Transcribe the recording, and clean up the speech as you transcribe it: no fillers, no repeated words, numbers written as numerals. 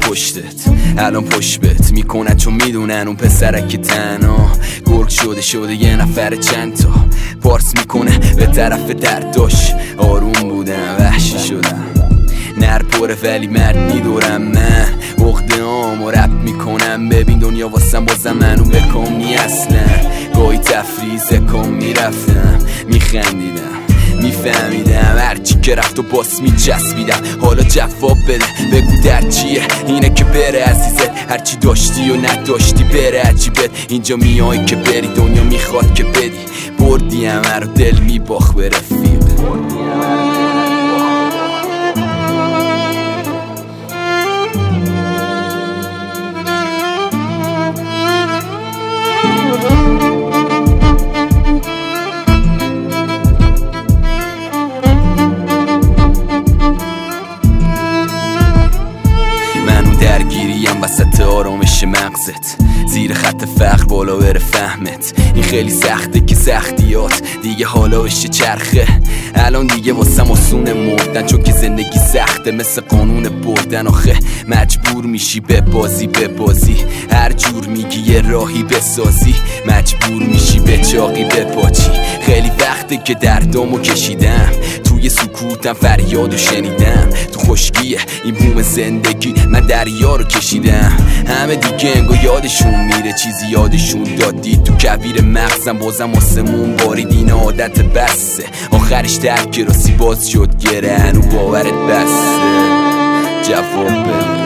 پشتت الان پشت بهت میکنن چون میدونن اون پسرک تنها گرگ شده یه نفر چند تا پارس میکنه به طرف درداش. آروم بودم وحشی شدم نر پره ولی مرد میدورم من عقده هامو رپ میکنم. ببین دنیا واسم بازم منو بکنی اصلا گاهی تفریزه کن میرفتم میخندیدم میفهمیدم هرچی که رفت و باس میچسبیدم. حالا جواب بده بگو در چیه اینه که بره عزیزت هرچی داشتی و نداشتی بره عجیبت. اینجا میای که بری دنیا میخواد که بدی بردی همه رو دل میباخ به رفیق. درگیریم وسط آرامش مغزت زیر خط فقر بالا بره فهمت. این خیلی سخته که سختیات دیگه حالا بشه چرخه. الان دیگه واسم آسونه مردن چون که زندگی سخته مثل قانون بردن. آخه مجبور میشی به بازی هر جور میگی یه راهی بسازی. مجبور میشی به چاقی بپاچی. خیلی وقته که دردامو کشیدم توی سکوتم فریادو شنیدم. تو خشکیه این بوم زندگی من دریا رو کشیدم. همه دیگه انگار یادشون میره چیزی یادشون دادی تو کویر مغزم بازم آسمون بارید. این عادت بسه آخرش درک راسی باز شد گره هنو باورت بسه. جواب بده